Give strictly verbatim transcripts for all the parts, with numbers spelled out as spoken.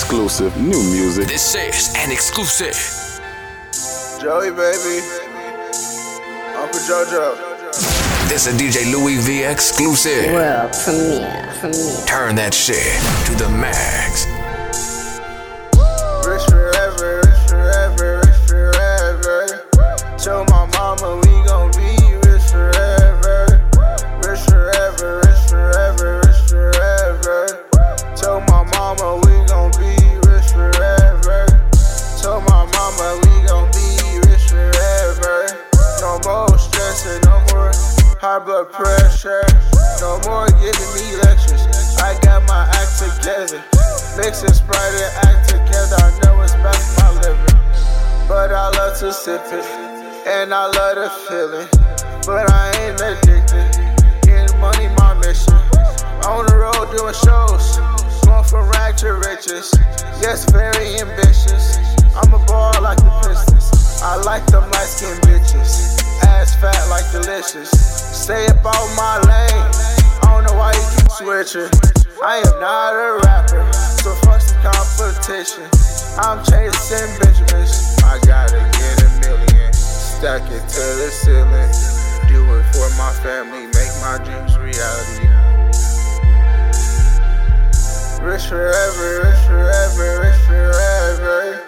exclusive new music. This is an exclusive. Joey, baby. Uncle JoJo. This is a D J Louis V exclusive. World premiere, premiere. Turn that shit to the max. Rich forever, rich forever, rich forever. Tell my mama we gon' be rich forever. Rich forever, rich forever, rich forever. Tell my mama we gon' be rich forever. Tell my mama we gon' be rich forever. No more stressing, no more high blood pressure. No more giving me lectures. I got my act together. Mixing Sprite and act together. I know it's bad for my liver, but I love to sip it, and I love the feeling. But I ain't addicted. Getting money, my mission. On the road doing shows, going from rag to riches. Yes, very ambitious. I'm a ball like the Pistons. I like them light skinned bitches. Ass fat like delicious. Stay up out my lane. I don't know why you keep switching. I am not a rapper, so fuck some competition. I'm chasing Benjamins. I gotta get a million. Stack it to the ceiling. Do it for my family. Make my dreams reality. Rich forever, rich forever, rich forever.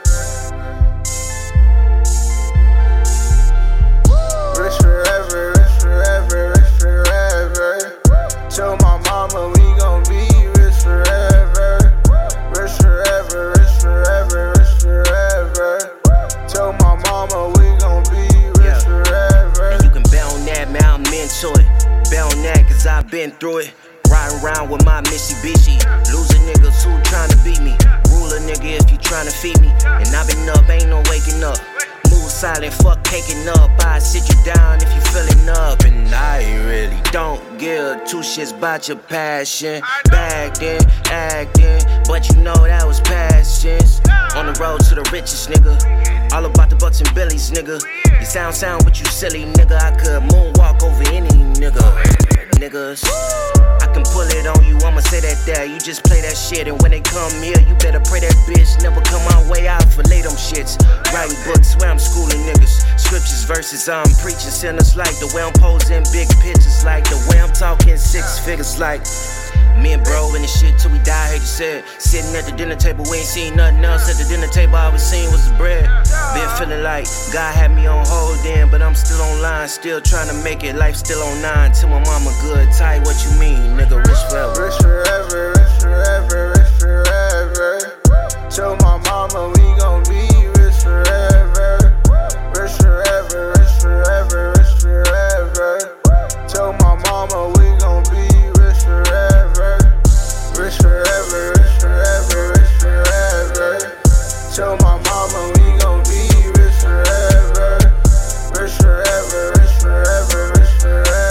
Rich forever, rich forever, rich forever. Tell my mama we gon' be rich forever. Rich forever, rich forever, rich forever. Tell my mama we gon' be rich yeah. forever. And you can bet on that, man, I'm into it. Bet on that, cause I've been through it. Riding around with my Mitsubishi. Losing niggas who tryna beat me. Rule a nigga if you tryna feed me. And I been up, ain't no waking up. Move silent, fuck caking up. I sit you down if you feeling up. And I really don't give two shits about your passion. Back then, acting, but you know that was past tense. On the road to the richest nigga. All about the bucks and billies, nigga. You sound sound, but you silly, nigga. I could moonwalk over any nigga. Niggas, I can pull it on you, I'ma say that there. You just play that shit, and when they come here, you better pray that bitch never come my way out for lay them shits. Writing books where I'm schooling niggas. Scriptures, verses, I'm preaching sinners like the way I'm posing big pictures, like the way I'm talking six figures, like me and bro in the shit till we die. Hate to say it. Sitting at the dinner table, we ain't seen nothing else. At the dinner table, all we seen was the bread. Been feeling like God had me on hold then, but I'm still online, still trying to make it. Life still on nine. Till my mama good, tight. What you mean, nigga? Rich forever. Rich forever, rich forever, rich forever. Tell my mama we gon' be rich forever. Rich forever, rich forever, rich forever. Tell my mama we gon' be rich forever. Rich forever, rich forever, rich forever. Tell my mama we gon' be rich forever. Rich forever, rich forever, rich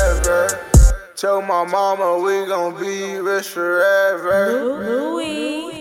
forever. Tell my mama we gon' be rich forever. Louis.